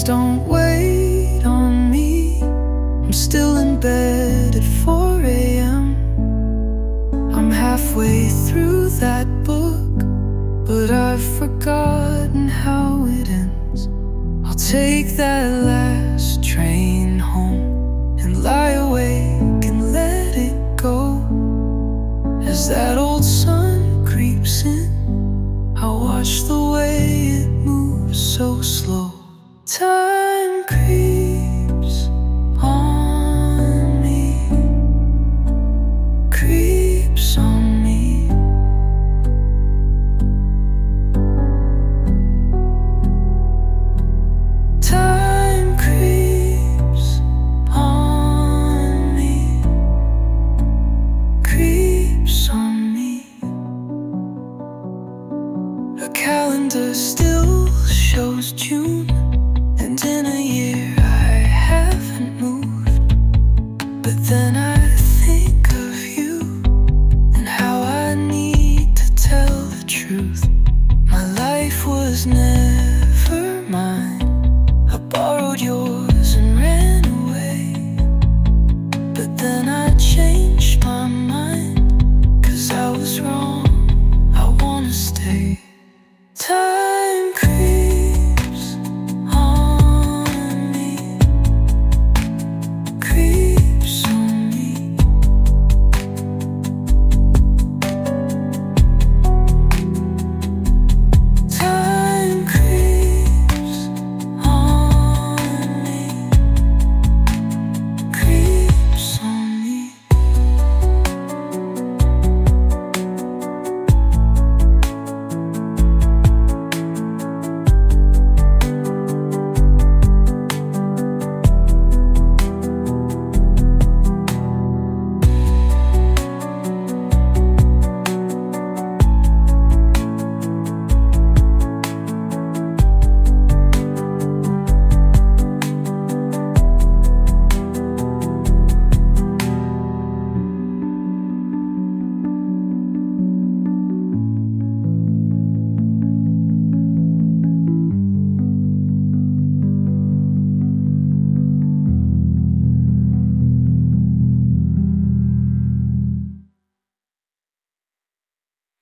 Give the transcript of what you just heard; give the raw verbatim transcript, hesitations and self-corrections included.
Please don't wait on me. I'm still in bed at four a m I'm halfway through that book, but I've forgotten how it ends. I'll take that last train home and lie awake and let it go. As that old sun creeps in, I'll watch the way it moves so slow. Time creeps on me, creeps on me. Time creeps on me, creeps on me. The calendar still shows June, and in a year I haven't moved. But then I think of you and how I need to tell the truth. My life was never mine. I borrowed yours and ran away, but then I changed my mind.